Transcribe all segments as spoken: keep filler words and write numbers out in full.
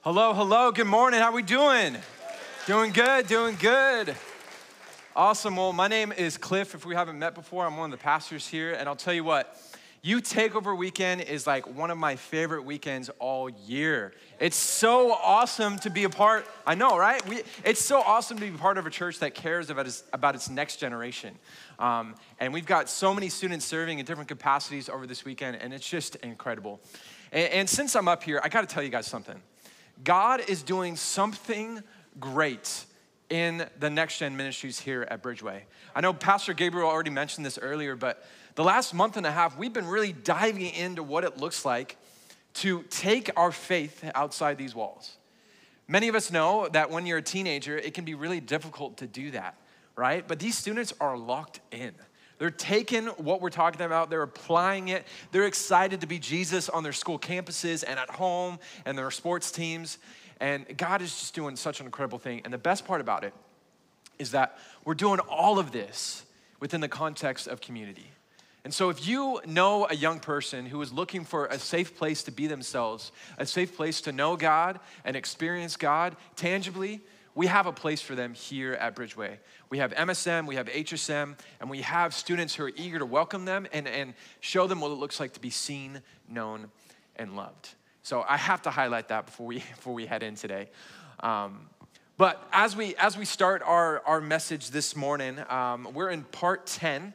Hello, hello, good morning. How we doing? Doing good, doing good. Awesome. Well, my name is Cliff. If we haven't met before, I'm one of the pastors here. And I'll tell you what, Youth Takeover Weekend is like one of my favorite weekends all year. It's so awesome to be a part. I know, right? We, it's so awesome to be part of a church that cares about its, about its next generation. Um, and we've got so many students serving in different capacities over this weekend, and it's just incredible. And, and since I'm up here, I got to tell you guys something. God is doing something great in the Next Gen Ministries here at Bridgeway. I know Pastor Gabriel already mentioned this earlier, but the last month and a half, we've been really diving into what it looks like to take our faith outside these walls. Many of us know that when you're a teenager, it can be really difficult to do that, right? But these students are locked in. They're taking what we're talking about, they're applying it. They're excited to be Jesus on their school campuses and at home and their sports teams. And God is just doing such an incredible thing. And the best part about it is that we're doing all of this within the context of community. And so if you know a young person who is looking for a safe place to be themselves, a safe place to know God and experience God tangibly, we have a place for them here at Bridgeway. We have M S M, we have H S M, and we have students who are eager to welcome them and, and show them what it looks like to be seen, known, and loved. So I have to highlight that before we before we head in today. Um, but as we as we start our, our message this morning, um, we're in part ten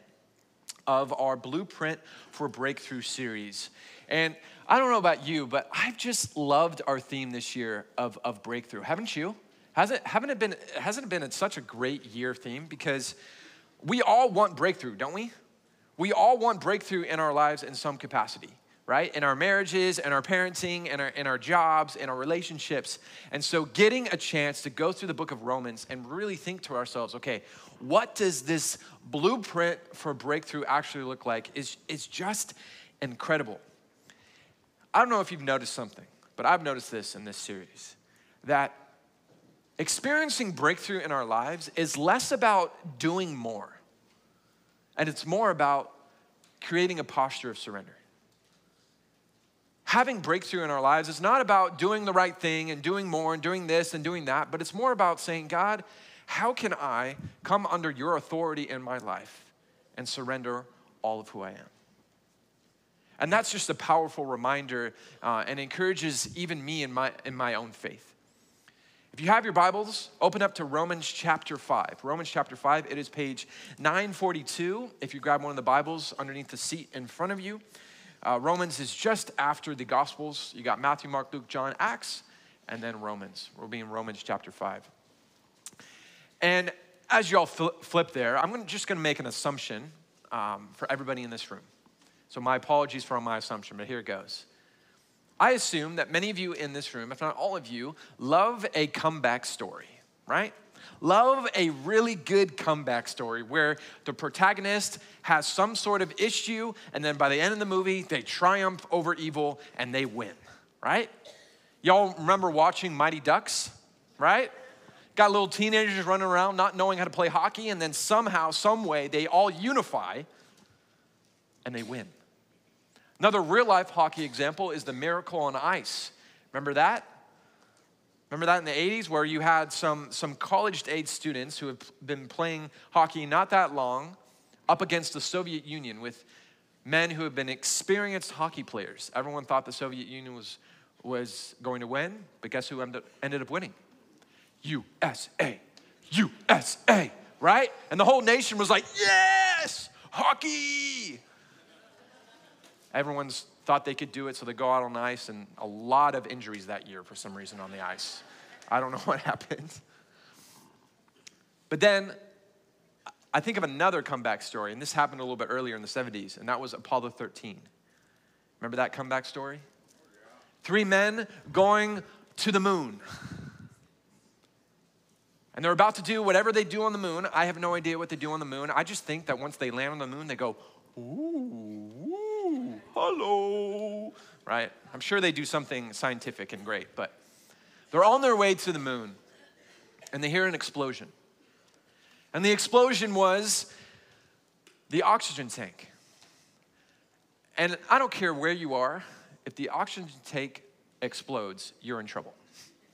of our Blueprint for Breakthrough series. And I don't know about you, but I've just loved our theme this year of, of breakthrough. Haven't you? Hasn't, haven't it been, hasn't it been such a great year theme? Because we all want breakthrough, don't we? We all want breakthrough in our lives in some capacity, right? In our marriages, in our parenting, in our, in our jobs, in our relationships. And so getting a chance to go through the book of Romans and really think to ourselves, okay, what does this blueprint for breakthrough actually look like is, is just incredible. I don't know if you've noticed something, but I've noticed this in this series, that experiencing breakthrough in our lives is less about doing more, and it's more about creating a posture of surrender. Having breakthrough in our lives is not about doing the right thing and doing more and doing this and doing that, but it's more about saying, God, how can I come under your authority in my life and surrender all of who I am? And that's just a powerful reminder uh, and encourages even me in my in my own faith. If you have your Bibles, open up to Romans chapter five. Romans chapter five, it is page nine forty-two. If you grab one of the Bibles underneath the seat in front of you. Uh, Romans is just after the Gospels. You got Matthew, Mark, Luke, John, Acts, and then Romans. We'll be in Romans chapter five. And as you all flip there, I'm gonna, just gonna make an assumption um, for everybody in this room. So my apologies for my assumption, but here it goes. I assume that many of you in this room, if not all of you, love a comeback story, right? Love a really good comeback story where the protagonist has some sort of issue, and then by the end of the movie, they triumph over evil and they win, right? Y'all remember watching Mighty Ducks, right? Got little teenagers running around not knowing how to play hockey, and then somehow, some way, they all unify and they win. Another real-life hockey example is the Miracle on Ice. Remember that? Remember that in the eighties where you had some, some college-age students who have been playing hockey not that long up against the Soviet Union with men who have been experienced hockey players. Everyone thought the Soviet Union was, was going to win, but guess who ended, ended up winning? U S A, U S A, right? And the whole nation was like, yes, hockey. Everyone's thought they could do it, so they go out on the ice, and a lot of injuries that year for some reason on the ice. I don't know what happened. But then I think of another comeback story, and this happened a little bit earlier in the seventies, and that was Apollo thirteen. Remember that comeback story? Three men going to the moon. And they're about to do whatever they do on the moon. I have no idea what they do on the moon. I just think that once they land on the moon, they go, ooh, ooh, hello, right? I'm sure they do something scientific and great, but they're on their way to the moon, and they hear an explosion. And the explosion was the oxygen tank. And I don't care where you are, if the oxygen tank explodes, you're in trouble.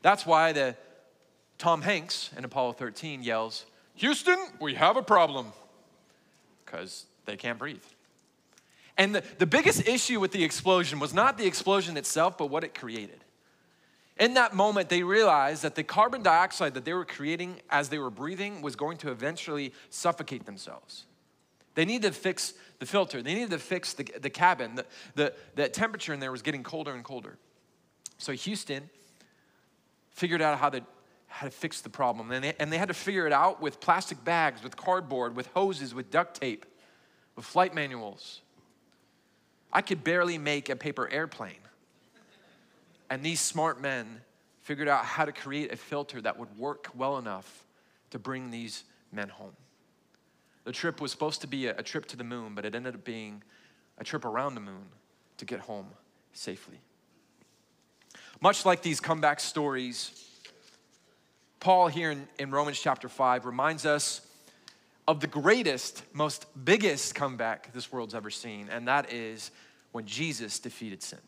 That's why the Tom Hanks in Apollo thirteen yells, "Houston, we have a problem," because they can't breathe. And the, the biggest issue with the explosion was not the explosion itself, but what it created. In that moment, they realized that the carbon dioxide that they were creating as they were breathing was going to eventually suffocate themselves. They needed to fix the filter. They needed to fix the, the cabin. The, the, the temperature in there was getting colder and colder. So Houston figured out how to, how to fix the problem. And they, and they had to figure it out with plastic bags, with cardboard, with hoses, with duct tape, with flight manuals. I could barely make a paper airplane. And these smart men figured out how to create a filter that would work well enough to bring these men home. The trip was supposed to be a, a trip to the moon, but it ended up being a trip around the moon to get home safely. Much like these comeback stories, Paul here in, in Romans chapter five reminds us of the greatest, most biggest comeback this world's ever seen, and that is when Jesus defeated sin.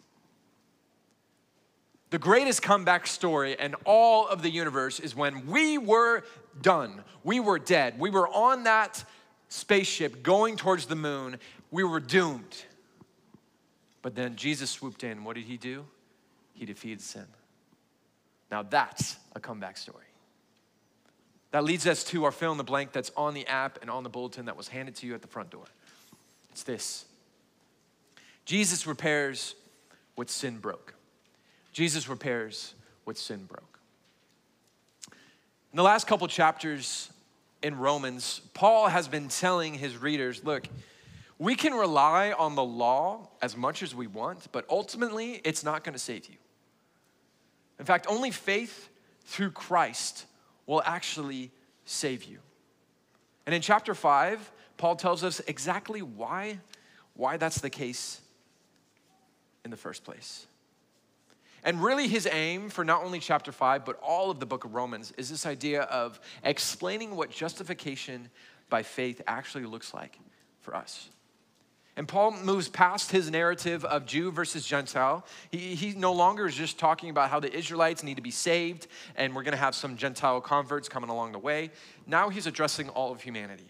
The greatest comeback story in all of the universe is when we were done. We were dead. We were on that spaceship going towards the moon. We were doomed. But then Jesus swooped in. What did he do? He defeated sin. Now that's a comeback story. That leads us to our fill in the blank that's on the app and on the bulletin that was handed to you at the front door. It's this. Jesus repairs what sin broke. Jesus repairs what sin broke. In the last couple chapters in Romans, Paul has been telling his readers, look, we can rely on the law as much as we want, but ultimately it's not going to save you. In fact, only faith through Christ will actually save you. And in chapter five, Paul tells us exactly why, why that's the case in the first place. And really his aim for not only chapter five, but all of the book of Romans is this idea of explaining what justification by faith actually looks like for us. And Paul moves past his narrative of Jew versus Gentile. He, he no longer is just talking about how the Israelites need to be saved and we're gonna have some Gentile converts coming along the way. Now he's addressing all of humanity.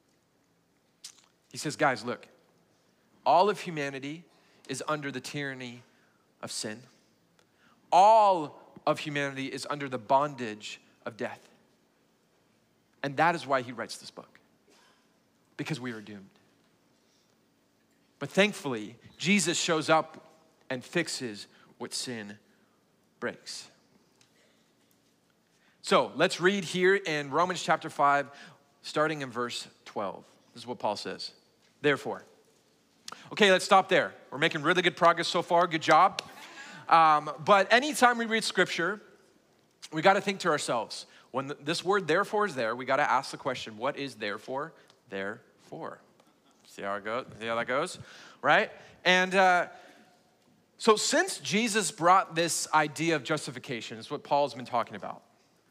He says, guys, look, all of humanity is under the tyranny of sin. All of humanity is under the bondage of death. And that is why he writes this book, because we are doomed. But thankfully, Jesus shows up and fixes what sin breaks. So let's read here in Romans chapter five, starting in verse twelve. This is what Paul says. Therefore, okay, let's stop there. We're making really good progress so far. Good job. Um, but anytime we read scripture, we got to think to ourselves, when the, this word therefore is there, we got to ask the question, what is therefore there for? See how it goes? See how that goes? Right? And uh, so since Jesus brought this idea of justification, is what Paul's been talking about,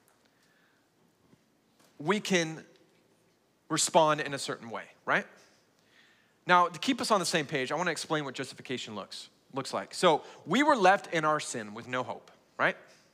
we can respond in a certain way, right? Now, to keep us on the same page, I want to explain what justification looks looks like. So we were left in our sin with no hope, right?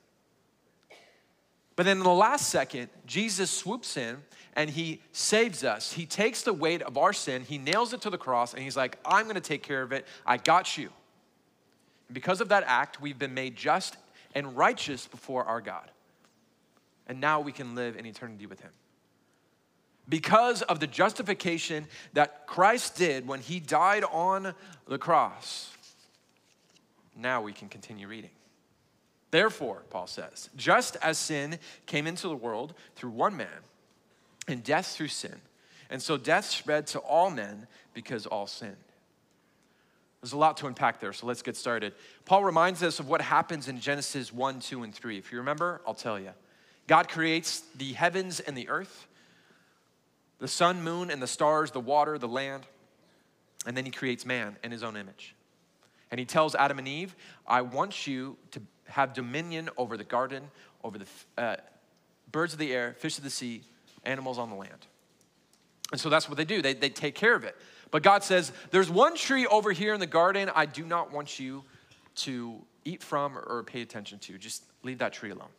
But then in the last second, Jesus swoops in and he saves us. He takes the weight of our sin, he nails it to the cross, and he's like, I'm gonna take care of it. I got you. And because of that act, we've been made just and righteous before our God. And now we can live in eternity with him. Because of the justification that Christ did when he died on the cross, now we can continue reading. Therefore, Paul says, just as sin came into the world through one man, and death through sin, and so death spread to all men because all sinned. There's a lot to unpack there, so let's get started. Paul reminds us of what happens in Genesis one, two, and three. If you remember, I'll tell you. God creates the heavens and the earth, the sun, moon, and the stars, the water, the land, and then he creates man in his own image. And he tells Adam and Eve, I want you to have dominion over the garden, over the uh, birds of the air, fish of the sea, animals on the land. And so that's what they do. They, they take care of it. But God says, there's one tree over here in the garden I do not want you to eat from or pay attention to. Just leave that tree alone.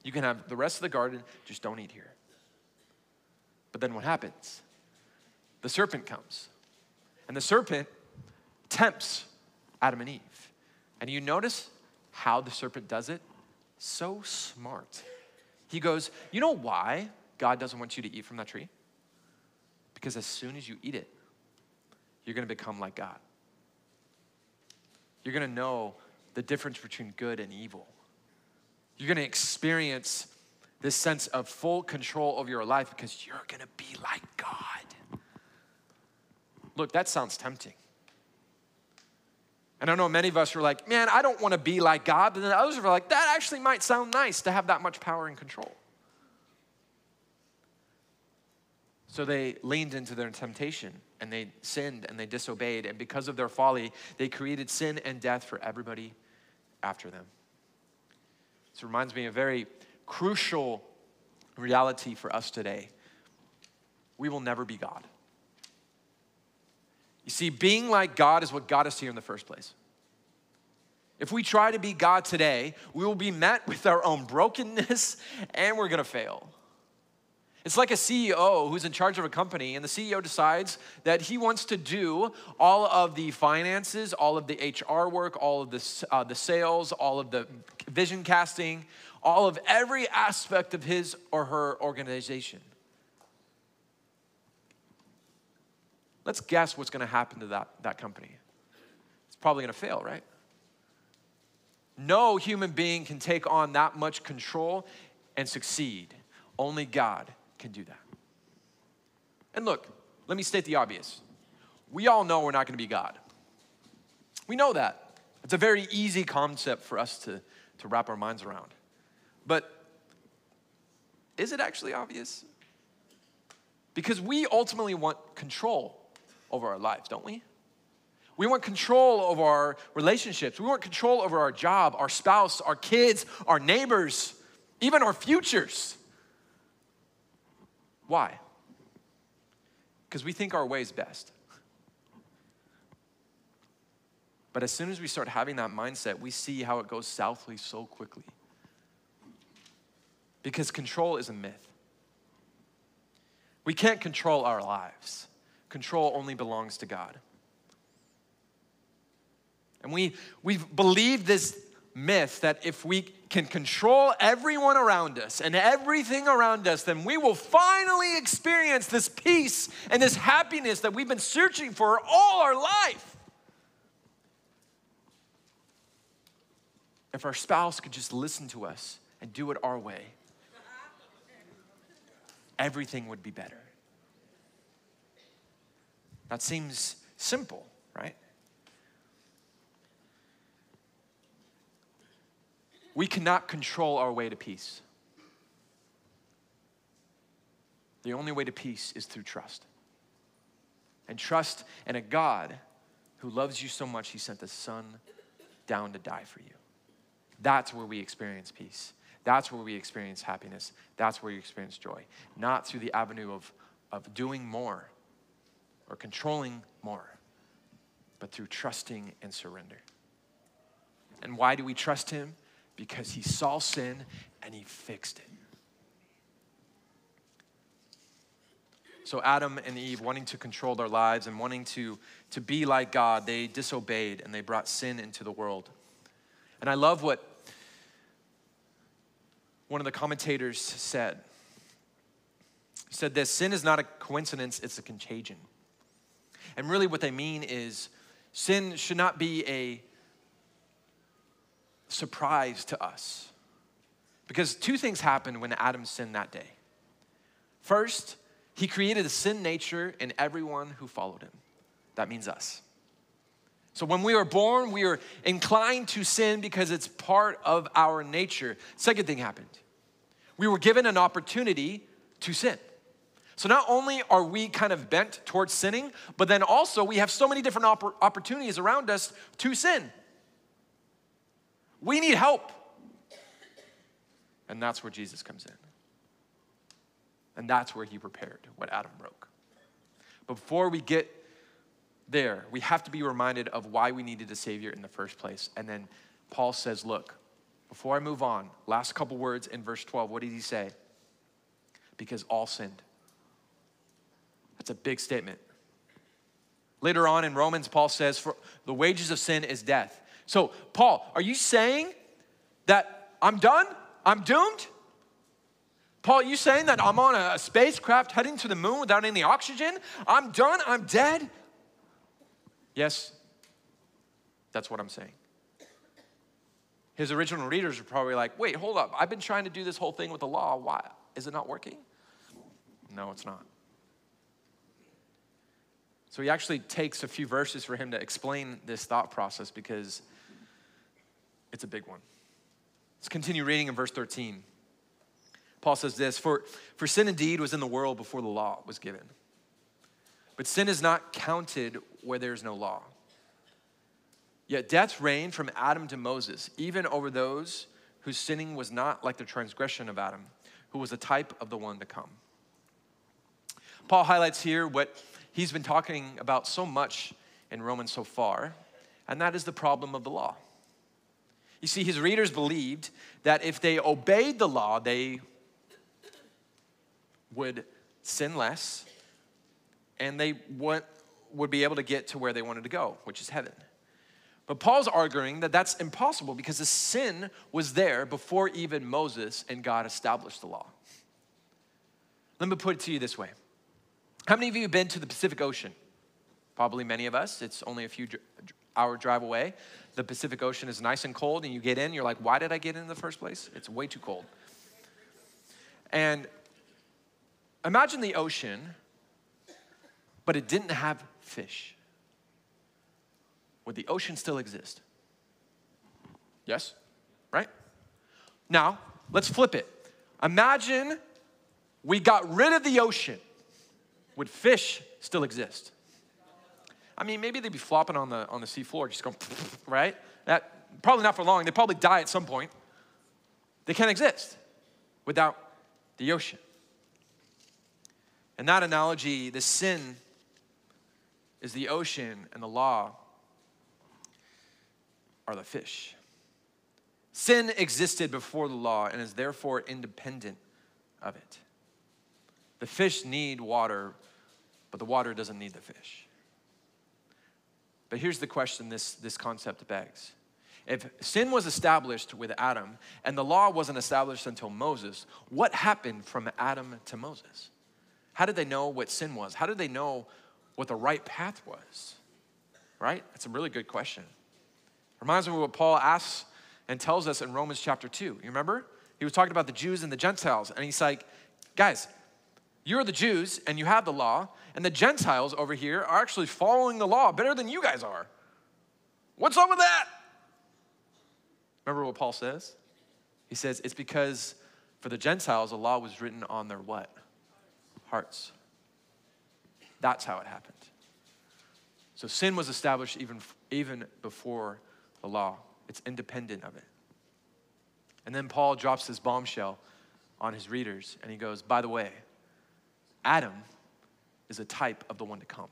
You can have the rest of the garden, just don't eat here. But then what happens? The serpent comes. And the serpent tempts Adam and Eve. And you notice how the serpent does it? So smart. He goes, you know why God doesn't want you to eat from that tree? Because as soon as you eat it, you're gonna become like God. You're gonna know the difference between good and evil. You're gonna experience this sense of full control over your life because you're gonna be like God. Look, that sounds tempting. And I know many of us are like, man, I don't wanna be like God. But then others are like, that actually might sound nice to have that much power and control. So they leaned into their temptation and they sinned and they disobeyed. And because of their folly, they created sin and death for everybody after them. This reminds me of a very crucial reality for us today. We will never be God. You see, being like God is what got us here in the first place. If we try to be God today, we will be met with our own brokenness and we're gonna fail. It's like a C E O who's in charge of a company, and the C E O decides that he wants to do all of the finances, all of the H R work, all of the, uh, the sales, all of the vision casting, all of every aspect of his or her organization. Let's guess what's gonna happen to that, that company. It's probably gonna fail, right? No human being can take on that much control and succeed. Only God can do that. And look, let me state the obvious. We all know we're not gonna be God. We know that. It's a very easy concept for us to, to wrap our minds around. But is it actually obvious? Because we ultimately want control over our lives, don't we? We want control over our relationships. We want control over our job, our spouse, our kids, our neighbors, even our futures. Why? Because we think our way is best. But as soon as we start having that mindset, we see how it goes southly so quickly. Because control is a myth. We can't control our lives. Control only belongs to God. And we, we've believed this myth that if we can control everyone around us and everything around us, then we will finally experience this peace and this happiness that we've been searching for all our life. If our spouse could just listen to us and do it our way, everything would be better. That seems simple, right? We cannot control our way to peace. The only way to peace is through trust. And trust in a God who loves you so much, he sent the Son down to die for you. That's where we experience peace. That's where we experience happiness. That's where you experience joy. Not through the avenue of, of doing more or controlling more, but through trusting and surrender. And why do we trust him? Because he saw sin and he fixed it. So Adam and Eve, wanting to control their lives and wanting to, to be like God, they disobeyed and they brought sin into the world. And I love what one of the commentators said. He said this: sin is not a coincidence, it's a contagion. And really what they mean is sin should not be a surprise to us. Because two things happened when Adam sinned that day. First, he created a sin nature in everyone who followed him. That means us. So when we were born, we were inclined to sin because it's part of our nature. Second thing happened. We were given an opportunity to sin. So not only are we kind of bent towards sinning, but then also we have so many different opp- opportunities around us to sin. We need help. And that's where Jesus comes in. And that's where he repaired what Adam broke. But before we get there, we have to be reminded of why we needed a Savior in the first place. And then Paul says, look, before I move on, last couple words in verse twelve, what did he say? Because all sinned. That's a big statement. Later on in Romans, Paul says, for the wages of sin is death. So, Paul, are you saying that I'm done? I'm doomed? Paul, are you saying that I'm on a spacecraft heading to the moon without any oxygen? I'm done? I'm dead? Yes, that's what I'm saying. His original readers are probably like, wait, hold up. I've been trying to do this whole thing with the law. Why? Is it not working? No, it's not. So he actually takes a few verses for him to explain this thought process because it's a big one. Let's continue reading in verse thirteen. Paul says this, for, for sin indeed was in the world before the law was given. But sin is not counted where there is no law. Yet death reigned from Adam to Moses, even over those whose sinning was not like the transgression of Adam, who was a type of the one to come. Paul highlights here what he's been talking about so much in Romans so far, and that is the problem of the law. You see, his readers believed that if they obeyed the law, they would sin less, and they would, would be able to get to where they wanted to go, which is heaven. But Paul's arguing that that's impossible because the sin was there before even Moses and God established the law. Let me put it to you this way. How many of you have been to the Pacific Ocean? Probably many of us. It's only a few hour drive away. The Pacific Ocean is nice and cold, and you get in, you're like, why did I get in in the first place? It's way too cold. And imagine the ocean, but it didn't have fish. Would the ocean still exist? Yes? Right? Now, let's flip it. Imagine we got rid of the ocean. Would fish still exist? I mean, maybe they'd be flopping on the on the seafloor, just going, right? That probably not for long. They'd probably die at some point. They can't exist without the ocean. In that analogy, the sin is the ocean and the law are the fish. Sin existed before the law and is therefore independent of it. The fish need water, but the water doesn't need the fish. But here's the question this, this concept begs. If sin was established with Adam and the law wasn't established until Moses, what happened from Adam to Moses? How did they know what sin was? How did they know what the right path was? Right? That's a really good question. Reminds me of what Paul asks and tells us in Romans chapter two. You remember? He was talking about the Jews and the Gentiles. And he's like, guys, you're the Jews and you have the law, and the Gentiles over here are actually following the law better than you guys are. What's up with that? Remember what Paul says? He says, it's because for the Gentiles, the law was written on their what? Hearts. That's how it happened. So sin was established even, even before the law. It's independent of it. And then Paul drops this bombshell on his readers, and he goes, by the way, Adam is a type of the one to come.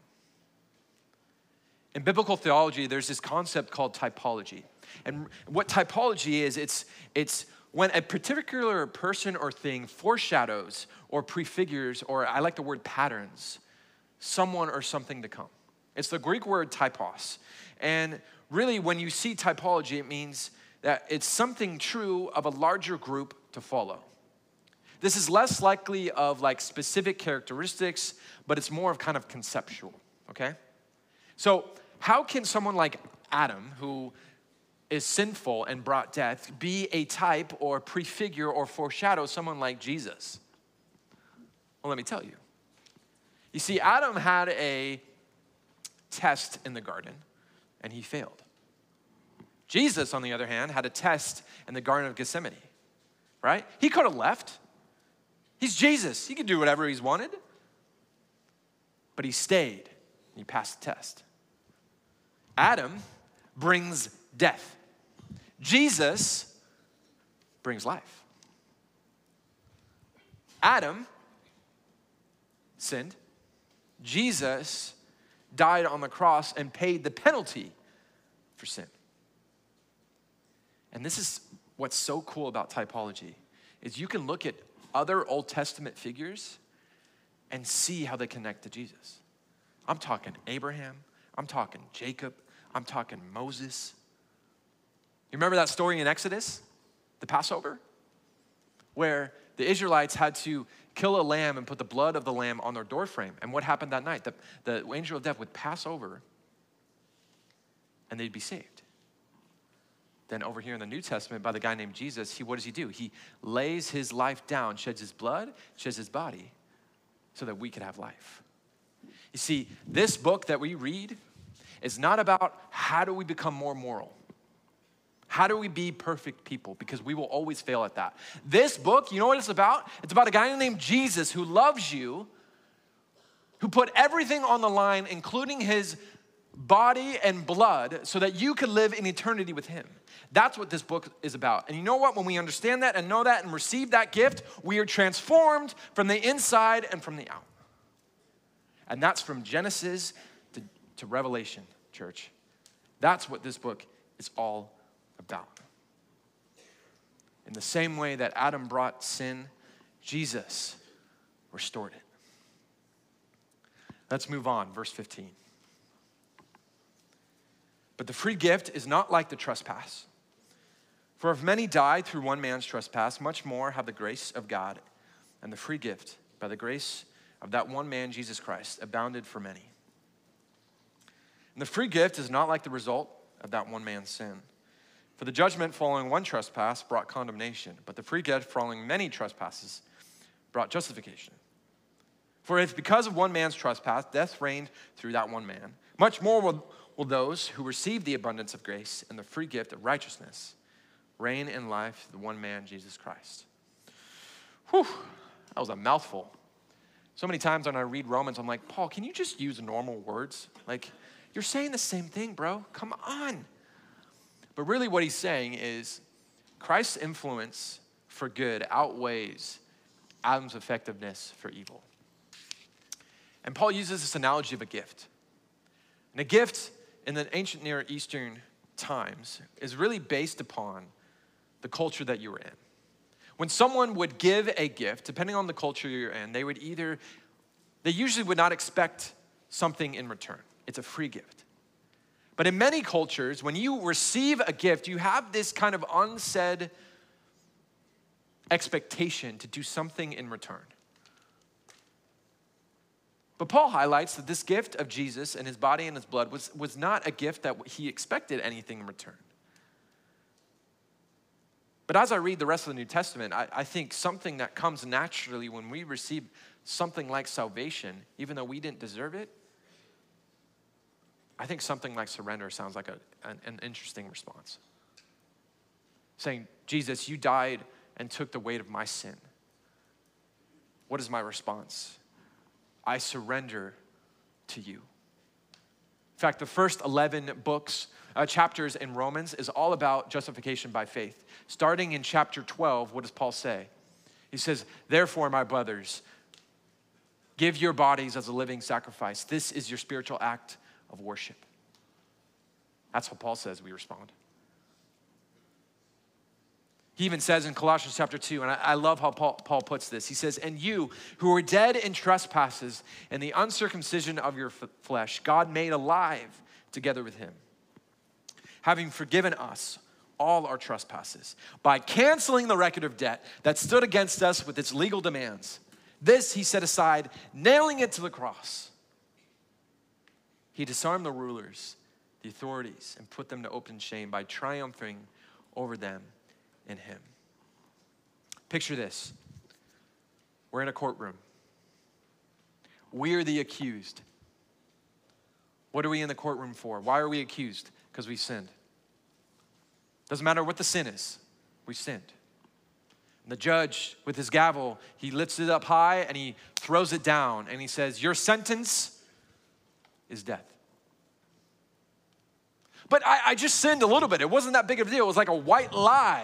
In biblical theology, there's this concept called typology. And what typology is, it's, it's when a particular person or thing foreshadows or prefigures, or I like the word patterns, someone or something to come. It's the Greek word typos. And really, when you see typology, it means that it's something true of a larger group to follow. This is less likely of like specific characteristics, but it's more of kind of conceptual, okay? So how can someone like Adam, who is sinful and brought death, be a type or prefigure or foreshadow someone like Jesus? Well, let me tell you. You see, Adam had a test in the garden, and he failed. Jesus, on the other hand, had a test in the Garden of Gethsemane, right? He could have left. He's Jesus. He could do whatever he's wanted. But he stayed, and he passed the test. Adam brings death. Jesus brings life. Adam sinned. Jesus died on the cross and paid the penalty for sin. And this is what's so cool about typology is you can look at other Old Testament figures and see how they connect to Jesus. I'm talking Abraham, I'm talking Jacob, I'm talking Moses. You remember that story in Exodus, the Passover? Where the Israelites had to kill a lamb and put the blood of the lamb on their doorframe. And what happened that night? The, the angel of death would pass over and they'd be saved. Then over here in the New Testament, by the guy named Jesus, he what does he do? He lays his life down, sheds his blood, sheds his body, so that we could have life. You see, this book that we read is not about how do we become more moral. How do we be perfect people? Because we will always fail at that. This book, you know what it's about? It's about a guy named Jesus who loves you, who put everything on the line, including his body and blood, so that you could live in eternity with him. That's what this book is about. And you know what? When we understand that and know that and receive that gift, we are transformed from the inside and from the out. And that's from Genesis to, to Revelation, church. That's what this book is all about. In the same way that Adam brought sin, Jesus restored it. Let's move on, verse fifteen. But the free gift is not like the trespass. For if many died through one man's trespass, much more have the grace of God and the free gift by the grace of that one man, Jesus Christ, abounded for many. And the free gift is not like the result of that one man's sin. For the judgment following one trespass brought condemnation, but the free gift following many trespasses brought justification. For if because of one man's trespass, death reigned through that one man, much more will, will those who receive the abundance of grace and the free gift of righteousness reign in life through the one man, Jesus Christ. Whew, that was a mouthful. So many times when I read Romans, I'm like, Paul, can you just use normal words? Like, you're saying the same thing, bro. Come on. But really what he's saying is Christ's influence for good outweighs Adam's effectiveness for evil. And Paul uses this analogy of a gift. And a gift in the ancient Near Eastern times is really based upon the culture that you were in. When someone would give a gift, depending on the culture you're in, they would either, they usually would not expect something in return. It's a free gift. But in many cultures, when you receive a gift, you have this kind of unsaid expectation to do something in return. But Paul highlights that this gift of Jesus and his body and his blood was, was not a gift that he expected anything in return. But as I read the rest of the New Testament, I, I think something that comes naturally when we receive something like salvation, even though we didn't deserve it, I think something like surrender sounds like a, an, an interesting response. Saying, Jesus, you died and took the weight of my sin. What is my response? I surrender to you. In fact, the first eleven books, uh, chapters in Romans is all about justification by faith. Starting in chapter twelve, what does Paul say? He says, therefore, my brothers, give your bodies as a living sacrifice. This is your spiritual act of worship. That's what Paul says we respond. He even says in Colossians chapter two, and I, I love how Paul, Paul puts this. He says, and you who were dead in trespasses and the uncircumcision of your f- flesh, God made alive together with him, having forgiven us all our trespasses by canceling the record of debt that stood against us with its legal demands. This he set aside, nailing it to the cross. He disarmed the rulers, the authorities, and put them to open shame by triumphing over them in him. Picture this. We're in a courtroom. We're the accused. What are we in the courtroom for? Why are we accused? Because we sinned. Doesn't matter what the sin is. We sinned. And the judge, with his gavel, he lifts it up high and he throws it down and he says, your sentence is death. But I, I just sinned a little bit. It wasn't that big of a deal. It was like a white lie.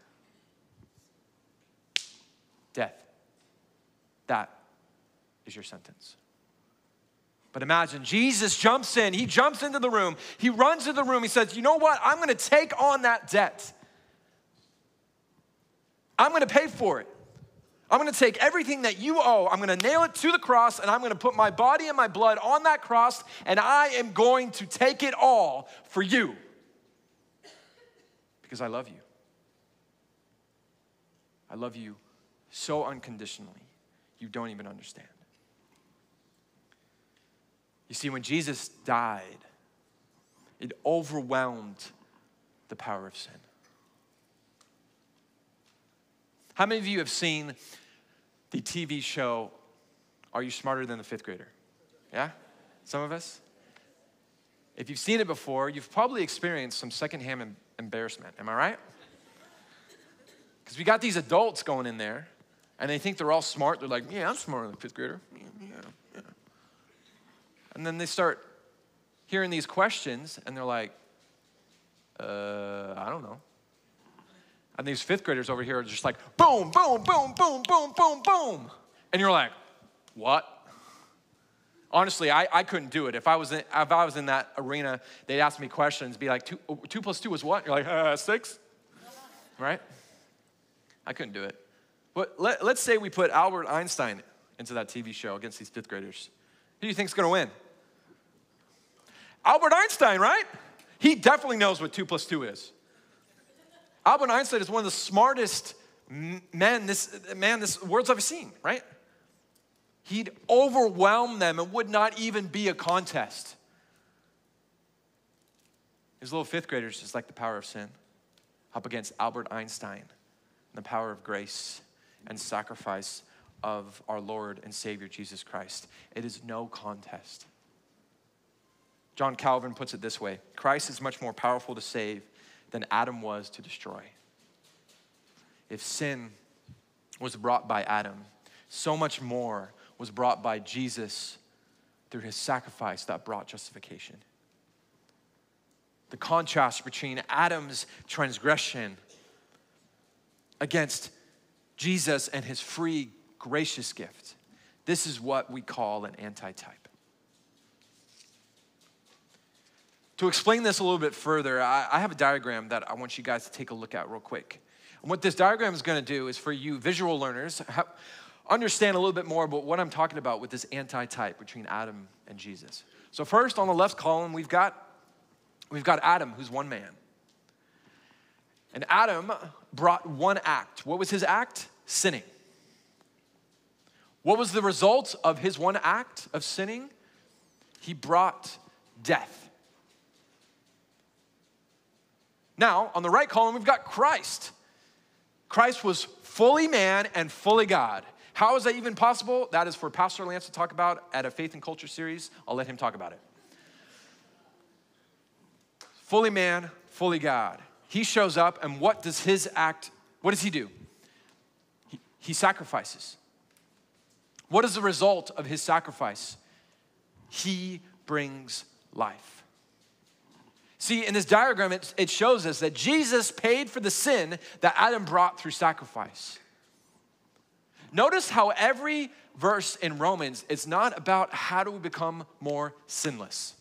Death. That is your sentence. But imagine Jesus jumps in. He jumps into the room. He runs into the room. He says, you know what? I'm going to take on that debt. I'm gonna pay for it. I'm gonna take everything that you owe, I'm gonna nail it to the cross, and I'm gonna put my body and my blood on that cross, and I am going to take it all for you. Because I love you. I love you so unconditionally, you don't even understand. You see, when Jesus died, it overwhelmed the power of sin. How many of you have seen the T V show, Are You Smarter Than the Fifth Grader? Yeah? Some of us? If you've seen it before, you've probably experienced some secondhand em- embarrassment. Am I right? Because we got these adults going in there, and they think they're all smart. They're like, yeah, I'm smarter than the fifth grader. Yeah, yeah, yeah. And then they start hearing these questions, and they're like, uh, I don't know. And these fifth graders over here are just like, boom, boom, boom, boom, boom, boom, boom. And you're like, what? Honestly, I, I couldn't do it. If I was in, if I was in that arena, they'd ask me questions, be like, two, two plus two is what? You're like, uh, six? Right? I couldn't do it. But let, let's say we put Albert Einstein into that T V show against these fifth graders. Who do you think's gonna win? Albert Einstein, right? He definitely knows what two plus two is. Albert Einstein is one of the smartest men this, man this world's ever seen, right? He'd overwhelm them. It would not even be a contest. His little fifth graders is like the power of sin up against Albert Einstein and the power of grace and sacrifice of our Lord and Savior Jesus Christ. It is no contest. John Calvin puts it this way: Christ is much more powerful to save than Adam was to destroy. If sin was brought by Adam, so much more was brought by Jesus through his sacrifice that brought justification. The contrast between Adam's transgression against Jesus and his free, gracious gift. This is what we call an antitype. To explain this a little bit further, I, I have a diagram that I want you guys to take a look at real quick. And what this diagram is gonna do is for you visual learners, have, understand a little bit more about what I'm talking about with this antitype between Adam and Jesus. So first, on the left column, we've got, we've got Adam, who's one man. And Adam brought one act. What was his act? Sinning. What was the result of his one act of sinning? He brought death. Now, on the right column, we've got Christ. Christ was fully man and fully God. How is that even possible? That is for Pastor Lance to talk about at a Faith and Culture series. I'll let him talk about it. Fully man, fully God. He shows up, and what does his act, what does he do? He, he sacrifices. What is the result of his sacrifice? He brings life. See, in this diagram, it, it shows us that Jesus paid for the sin that Adam brought through sacrifice. Notice how every verse in Romans, it's not about how do we become more sinless,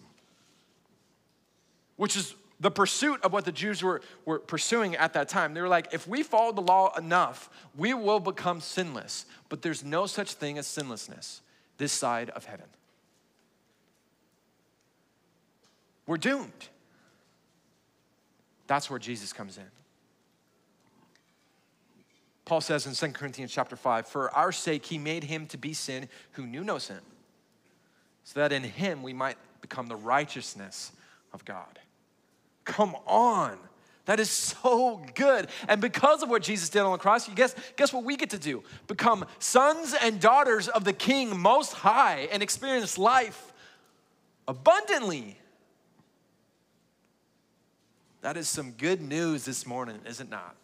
which is the pursuit of what the Jews were, were pursuing at that time. They were like, if we follow the law enough, we will become sinless. But there's no such thing as sinlessness this side of heaven. We're doomed. That's where Jesus comes in. Paul says in Second Corinthians chapter five, for our sake he made him to be sin who knew no sin, so that in him we might become the righteousness of God. Come on. That is so good. And because of what Jesus did on the cross, you guess, guess what we get to do? Become sons and daughters of the King Most High and experience life abundantly. That is some good news this morning, is it not?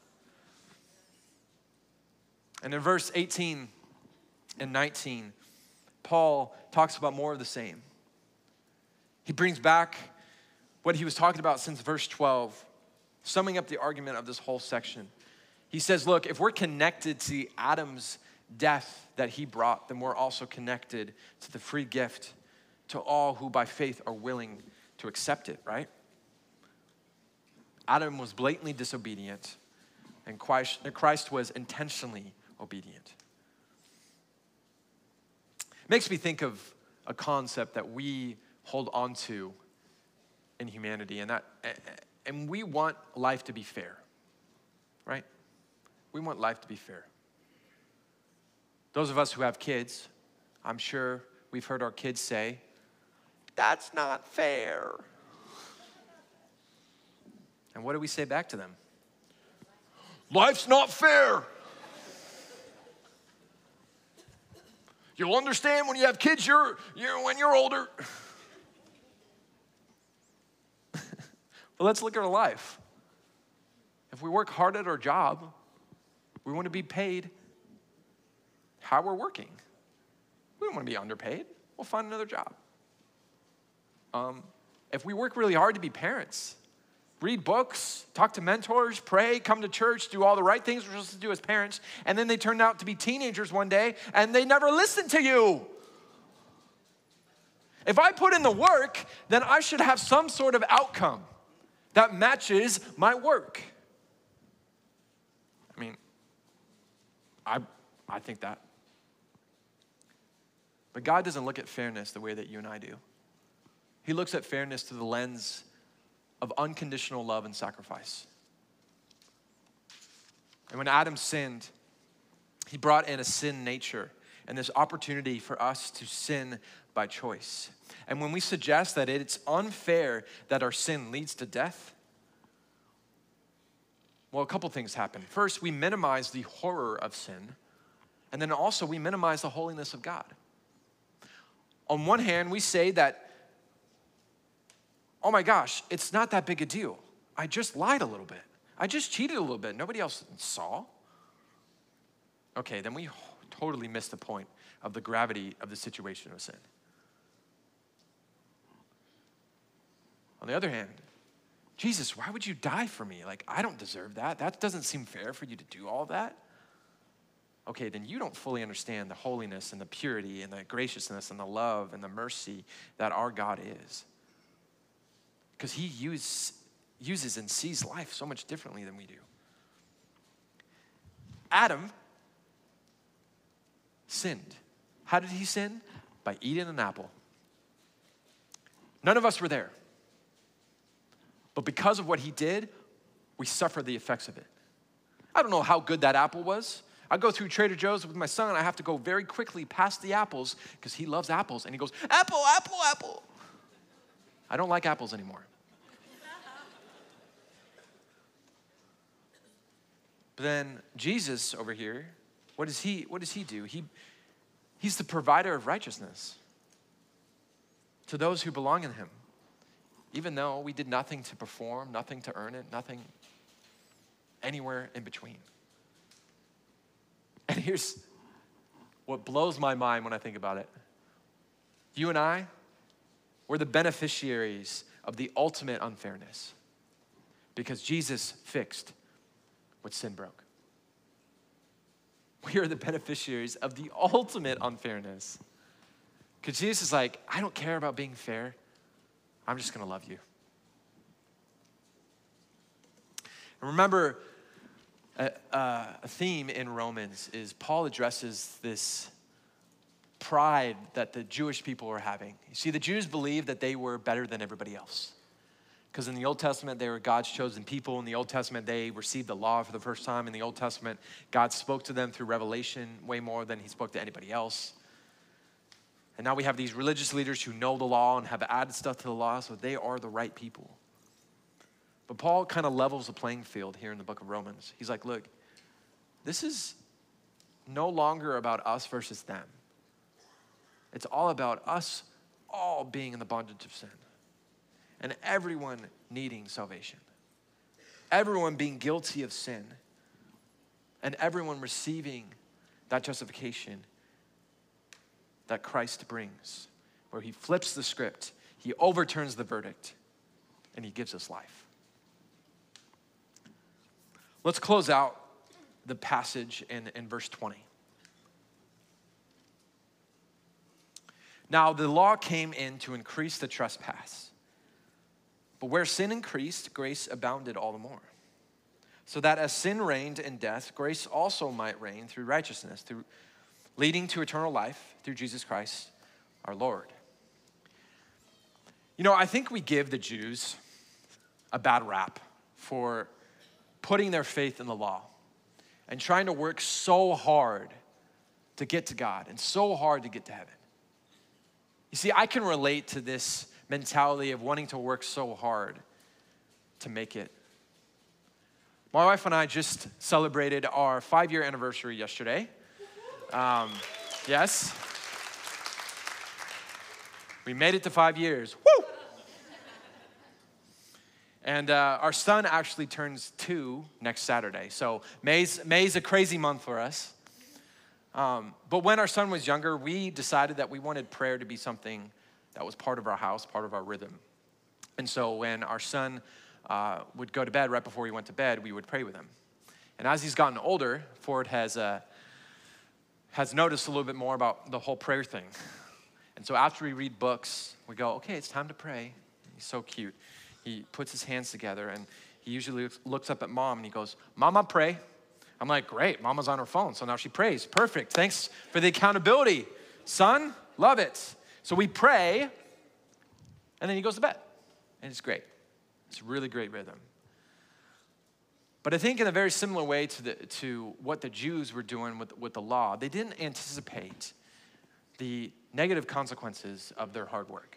And in verse eighteen and nineteen, Paul talks about more of the same. He brings back what he was talking about since verse twelve, summing up the argument of this whole section. He says, look, if we're connected to Adam's death that he brought, then we're also connected to the free gift to all who by faith are willing to accept it, right? Adam was blatantly disobedient, And Christ, Christ was intentionally obedient. It makes me think of a concept that we hold on to in humanity, and that, and we want life to be fair, right? We want life to be fair. Those of us who have kids, I'm sure we've heard our kids say, "That's not fair." And what do we say back to them? "Life's not fair. You'll understand when you have kids, you're, you're when you're older." But let's look at our life. If we work hard at our job, we want to be paid how we're working. We don't want to be underpaid. We'll find another job. Um, if we work really hard to be parents, read books, talk to mentors, pray, come to church, do all the right things we're supposed to do as parents, and then they turn out to be teenagers one day and they never listen to you. If I put in the work, then I should have some sort of outcome that matches my work. I mean, I, I think that. But God doesn't look at fairness the way that you and I do. He looks at fairness through the lens of unconditional love and sacrifice. And when Adam sinned, he brought in a sin nature and this opportunity for us to sin by choice. And when we suggest that it's unfair that our sin leads to death, well, a couple things happen. First, we minimize the horror of sin, and then also we minimize the holiness of God. On one hand, we say that, oh my gosh, it's not that big a deal. I just lied a little bit. I just cheated a little bit. Nobody else saw. Okay, then we totally miss the point of the gravity of the situation of sin. On the other hand, Jesus, why would you die for me? Like, I don't deserve that. That doesn't seem fair for you to do all that. Okay, then you don't fully understand the holiness and the purity and the graciousness and the love and the mercy that our God is. Because he use, uses and sees life so much differently than we do. Adam sinned. How did he sin? By eating an apple. None of us were there. But because of what he did, we suffered the effects of it. I don't know how good that apple was. I go through Trader Joe's with my son, and I have to go very quickly past the apples because he loves apples. And he goes, apple, apple, apple. I don't like apples anymore. But then Jesus over here, what does he, what does he do? He, he's the provider of righteousness to those who belong in him. Even though we did nothing to perform, nothing to earn it, nothing anywhere in between. And here's what blows my mind when I think about it. You and I, we're the beneficiaries of the ultimate unfairness because Jesus fixed what sin broke. We are the beneficiaries of the ultimate unfairness because Jesus is like, I don't care about being fair. I'm just gonna love you. And remember, a, a theme in Romans is Paul addresses this pride that the Jewish people were having. You see, the Jews believed that they were better than everybody else. Because in the Old Testament, they were God's chosen people. In the Old Testament, they received the law for the first time. In the Old Testament, God spoke to them through revelation way more than he spoke to anybody else. And now we have these religious leaders who know the law and have added stuff to the law, so they are the right people. But Paul kind of levels the playing field here in the book of Romans. He's like, look, this is no longer about us versus them. It's all about us all being in the bondage of sin and everyone needing salvation, everyone being guilty of sin, and everyone receiving that justification that Christ brings, where he flips the script, he overturns the verdict, and he gives us life. Let's close out the passage in, in verse twenty. Now, the law came in to increase the trespass, but where sin increased, grace abounded all the more. so that as sin reigned in death, grace also might reign through righteousness, through leading to eternal life through Jesus Christ, our Lord. You know, I think we give the Jews a bad rap for putting their faith in the law and trying to work so hard to get to God and so hard to get to heaven. You see, I can relate to this mentality of wanting to work so hard to make it. My wife and I just celebrated our five-year anniversary yesterday. Um, yes. We made it to five years. Woo! And uh, our son actually turns two next Saturday. So May's, May's a crazy month for us. Um, but when our son was younger, we decided that we wanted prayer to be something that was part of our house, part of our rhythm. And so when our son uh, would go to bed, right before he went to bed, we would pray with him. And as he's gotten older, Ford has, uh, has noticed a little bit more about the whole prayer thing. And so after we read books, we go, okay, it's time to pray. He's so cute. He puts his hands together, and he usually looks up at mom, and he goes, Mama, pray. I'm like, great, Mama's on her phone, so now she prays. Perfect, thanks for the accountability. Son, love it. So we pray, and then he goes to bed, and it's great. It's a really great rhythm. But I think in a very similar way to, the, to what the Jews were doing with, with the law, they didn't anticipate the negative consequences of their hard work.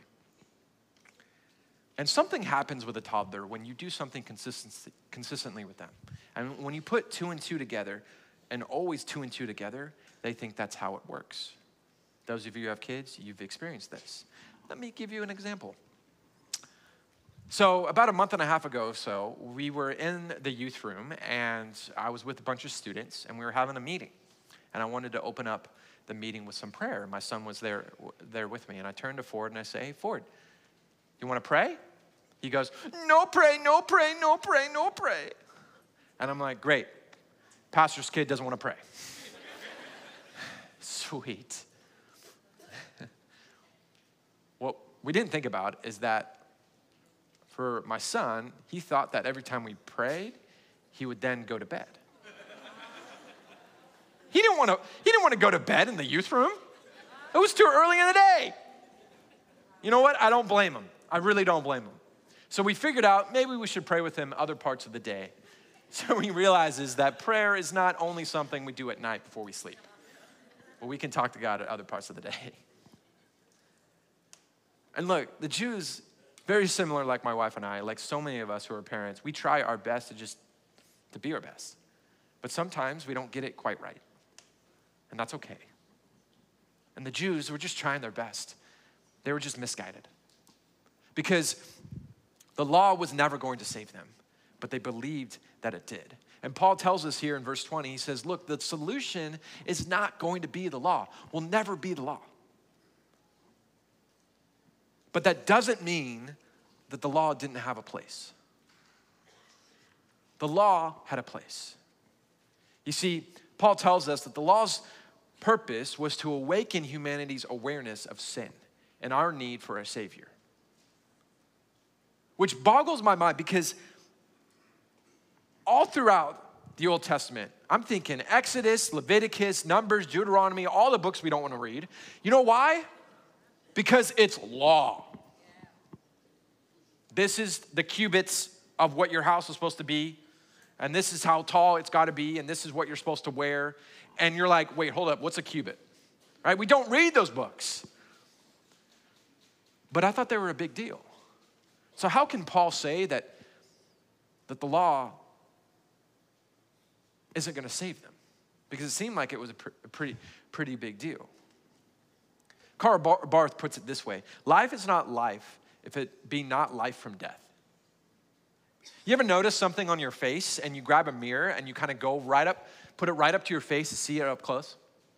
And something happens with a toddler when you do something consistent, consistently with them. And when you put two and two together, and always two and two together, they think that's how it works. Those of you who have kids, you've experienced this. Let me give you an example. So about a month and a half ago or so, we were in the youth room, and I was with a bunch of students, and we were having a meeting. And I wanted to open up the meeting with some prayer. My son was there, there with me, and I turned to Ford, and I say, hey, Ford, you want to pray? He goes, no pray, no pray, no pray, no pray. And I'm like, great. Pastor's kid doesn't want to pray. Sweet. What we didn't think about is that for my son, he thought that every time we prayed, he would then go to bed. He didn't want to, he didn't want to go to bed in the youth room. It was too early in the day. You know what? I don't blame him. I really don't blame him. So we figured out maybe we should pray with him other parts of the day. So he realizes that prayer is not only something we do at night before we sleep, but we can talk to God at other parts of the day. And look, the Jews, very similar like my wife and I, like so many of us who are parents, we try our best to just to be our best. But sometimes we don't get it quite right. And that's okay. And the Jews were just trying their best. They were just misguided. Because the law was never going to save them, but they believed that it did. And Paul tells us here in verse twenty, he says, look, the solution is not going to be the law. Will never be the law. But that doesn't mean that the law didn't have a place. The law had a place. You see, Paul tells us that the law's purpose was to awaken humanity's awareness of sin and our need for a Savior. Which boggles my mind because all throughout the Old Testament, I'm thinking Exodus, Leviticus, Numbers, Deuteronomy, all the books we don't want to read. You know why? Because it's law. This is the cubits of what your house is supposed to be, and this is how tall it's got to be, and this is what you're supposed to wear. And you're like, wait, hold up, what's a cubit? Right? We don't read those books. But I thought they were a big deal. So how can Paul say that, that the law isn't going to save them? Because it seemed like it was a, pr- a pretty, pretty big deal. Karl Bar- Barth puts it this way: life is not life if it be not life from death. You ever notice something on your face and you grab a mirror and you kind of go right up, put it right up to your face to see it up close?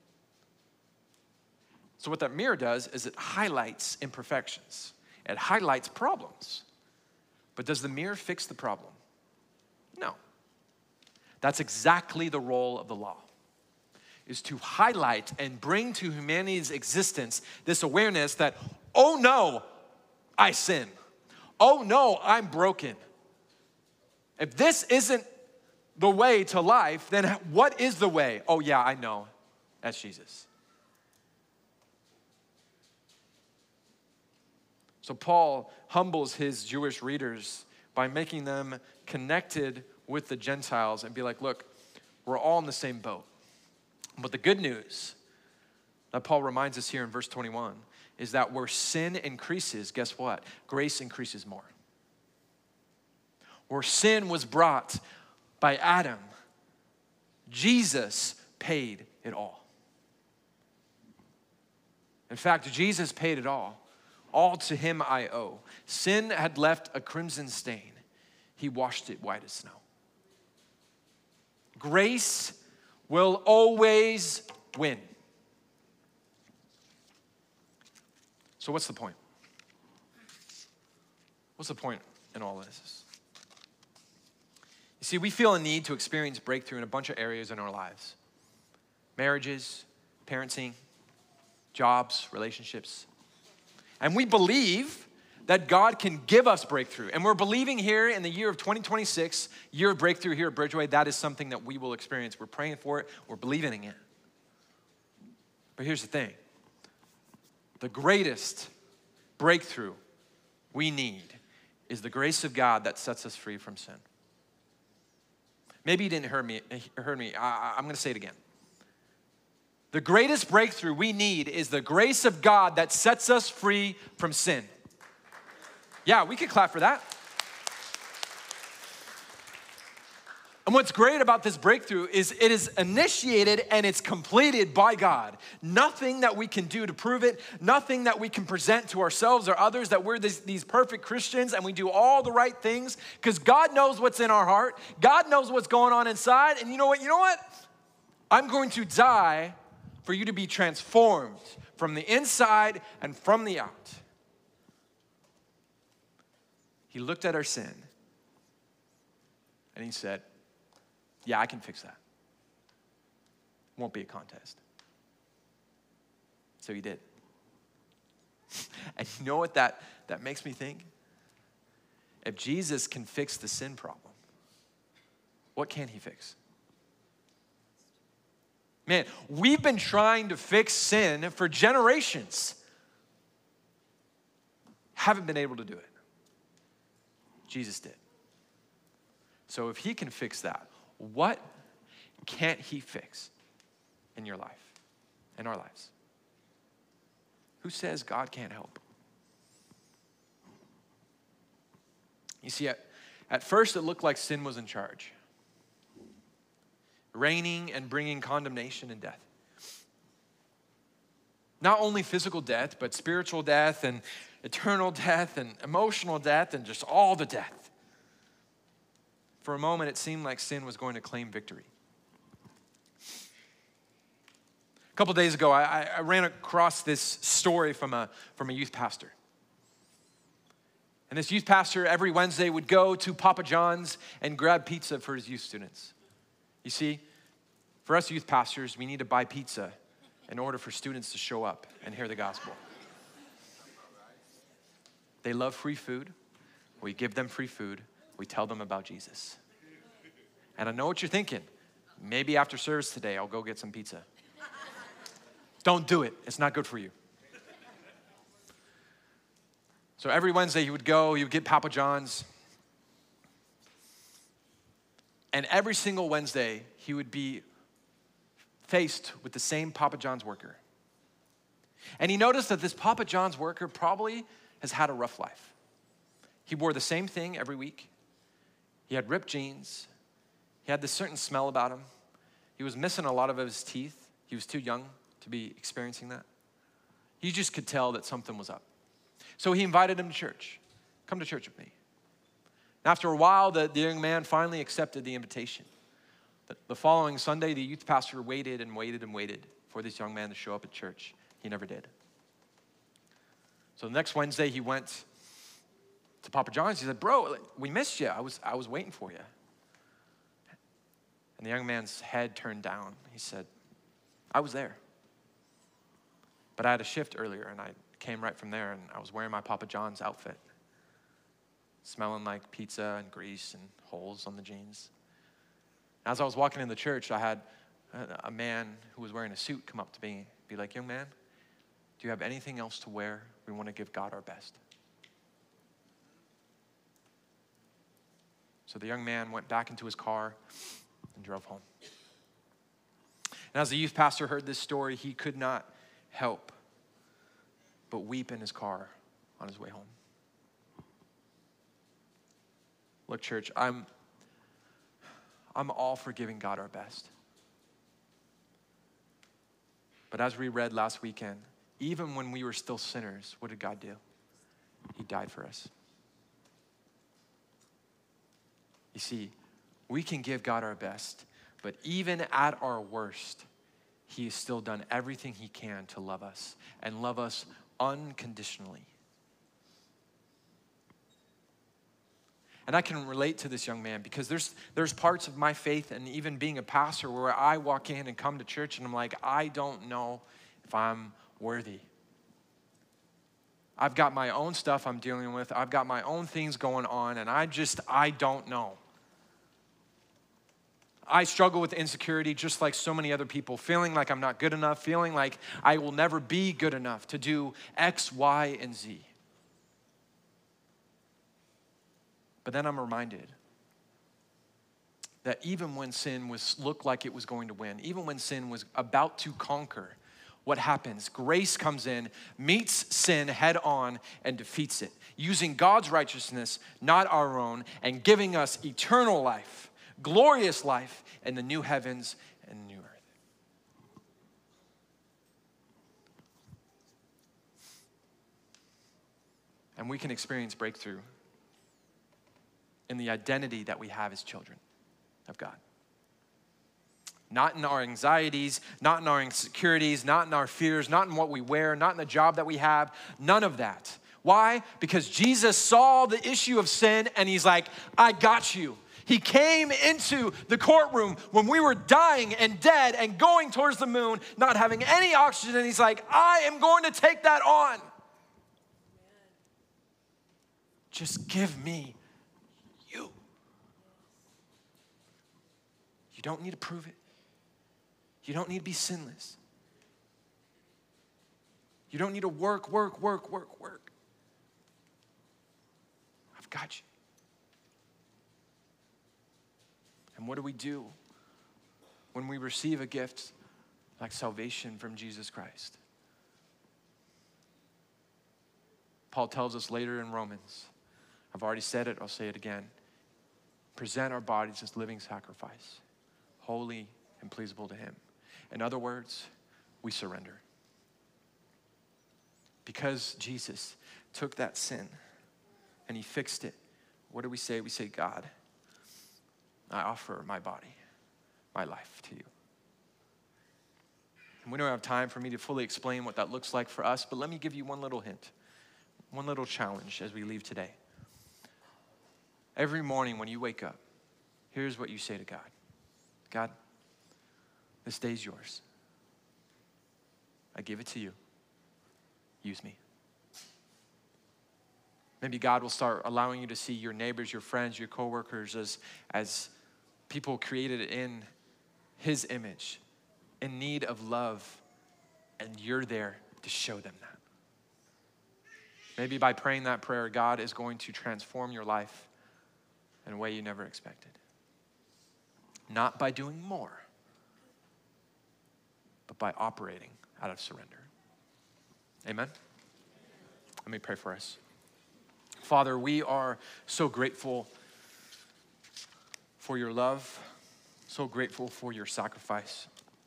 So what that mirror does is it highlights imperfections. It highlights problems. But does the mirror fix the problem? No. That's exactly the role of the law, is to highlight and bring to humanity's existence this awareness that, oh no, I sin. Oh no, I'm broken. If this isn't the way to life, then what is the way? Oh yeah, I know. That's Jesus. So Paul humbles his Jewish readers by making them connected with the Gentiles and be like, look, we're all in the same boat. But the good news that Paul reminds us here in verse twenty-one is that where sin increases, guess what? Grace increases more. Where sin was brought by Adam, Jesus paid it all. In fact, Jesus paid it all. All to him I owe. Sin had left a crimson stain. He washed it white as snow. Grace will always win. So what's the point? What's the point in all of this? You see, we feel a need to experience breakthrough in a bunch of areas in our lives. Marriages, parenting, jobs, relationships. And we believe that God can give us breakthrough. And we're believing here in the year of twenty twenty-six, year of breakthrough here at Bridgeway, that is something that we will experience. We're praying for it. We're believing in it. But here's the thing. The greatest breakthrough we need is the grace of God that sets us free from sin. Maybe you didn't hear me. Heard me. I, I'm going to say it again. The greatest breakthrough we need is the grace of God that sets us free from sin. Yeah, we could clap for that. And what's great about this breakthrough is it is initiated and it's completed by God. Nothing that we can do to prove it, nothing that we can present to ourselves or others that we're this, these perfect Christians and we do all the right things, because God knows what's in our heart. God knows what's going on inside. And you know what? You know what? I'm going to die for you to be transformed from the inside and from the out. He looked at our sin and he said, yeah, I can fix that. Won't be a contest. So he did. And you know what that, that makes me think? If Jesus can fix the sin problem, what can he fix? Man, we've been trying to fix sin for generations. Haven't been able to do it. Jesus did. So if he can fix that, what can't he fix in your life, in our lives? Who says God can't help? You see, at, at first it looked like sin was in charge, reigning and bringing condemnation and death. Not only physical death, but spiritual death and eternal death and emotional death and just all the death. For a moment, it seemed like sin was going to claim victory. A couple days ago, I, I ran across this story from a, from a youth pastor. And this youth pastor every Wednesday would go to Papa John's and grab pizza for his youth students. You see, for us youth pastors, we need to buy pizza in order for students to show up and hear the gospel. They love free food. We give them free food. We tell them about Jesus. And I know what you're thinking. Maybe after service today, I'll go get some pizza. Don't do it. It's not good for you. So every Wednesday he would go, he would get Papa John's. And every single Wednesday, he would be faced with the same Papa John's worker. And he noticed that this Papa John's worker probably has had a rough life. He wore the same thing every week. He had ripped jeans. He had this certain smell about him. He was missing a lot of his teeth. He was too young to be experiencing that. You just could tell that something was up. So he invited him to church. Come to church with me. And after a while, the, the young man finally accepted the invitation. The, the following Sunday, the youth pastor waited and waited and waited for this young man to show up at church. He never did. So the next Wednesday, he went to Papa John's. He said, bro, we missed you. I was, I was waiting for you. And the young man's head turned down. He said, I was there. But I had a shift earlier, and I came right from there, and I was wearing my Papa John's outfit, smelling like pizza and grease and holes on the jeans. As I was walking in the church, I had a, a man who was wearing a suit come up to me, be like, young man, do you have anything else to wear? We want to give God our best. So the young man went back into his car and drove home. And as the youth pastor heard this story, he could not help but weep in his car on his way home. Look, church, I'm, I'm all for giving God our best. But as we read last weekend, even when we were still sinners, what did God do? He died for us. You see, we can give God our best, but even at our worst, he has still done everything he can to love us and love us unconditionally. And I can relate to this young man because there's there's parts of my faith and even being a pastor where I walk in and come to church and I'm like, I don't know if I'm worthy. I've got my own stuff I'm dealing with. I've got my own things going on, and I just, I don't know. I struggle with insecurity just like so many other people, feeling like I'm not good enough, feeling like I will never be good enough to do X, Y, and Z. But then I'm reminded that even when sin was looked like it was going to win, even when sin was about to conquer, what happens? Grace comes in, meets sin head on, and defeats it, using God's righteousness, not our own, and giving us eternal life, glorious life in the new heavens and new earth. And we can experience breakthrough in the identity that we have as children of God. Not in our anxieties, not in our insecurities, not in our fears, not in what we wear, not in the job that we have, none of that. Why? Because Jesus saw the issue of sin and he's like, I got you. He came into the courtroom when we were dying and dead and going towards the moon, not having any oxygen, and he's like, I am going to take that on. Just give me you. You don't need to prove it. You don't need to be sinless. You don't need to work, work, work, work, work. I've got you. And what do we do when we receive a gift like salvation from Jesus Christ? Paul tells us later in Romans, I've already said it, I'll say it again. Present our bodies as living sacrifice, holy and pleasable to him. In other words, we surrender. Because Jesus took that sin and he fixed it, what do we say? We say, God, I offer my body, my life to you. And we don't have time for me to fully explain what that looks like for us, but let me give you one little hint, one little challenge as we leave today. Every morning when you wake up, here's what you say to God. God, this day's yours. I give it to you. Use me. Maybe God will start allowing you to see your neighbors, your friends, your coworkers as, as people created in his image, in need of love, and you're there to show them that. Maybe by praying that prayer, God is going to transform your life in a way you never expected. Not by doing more, but by operating out of surrender. Amen? Let me pray for us. Father, we are so grateful for your love, so grateful for your sacrifice.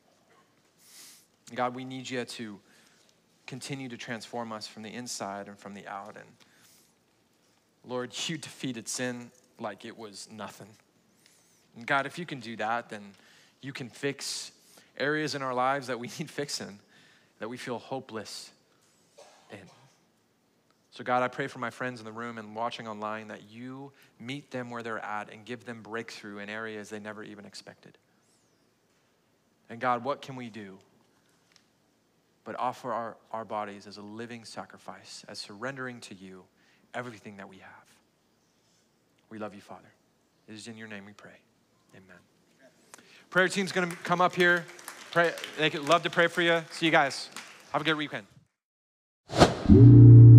God, we need you to continue to transform us from the inside and from the out. And Lord, you defeated sin like it was nothing. And God, if you can do that, then you can fix areas in our lives that we need fixing, that we feel hopeless in. So God, I pray for my friends in the room and watching online that you meet them where they're at and give them breakthrough in areas they never even expected. And God, what can we do but offer our, our bodies as a living sacrifice, as surrendering to you everything that we have? We love you, Father. It is in your name we pray. Amen. Prayer team's gonna come up here. Pray, they could love to pray for you. See you guys. Have a good weekend.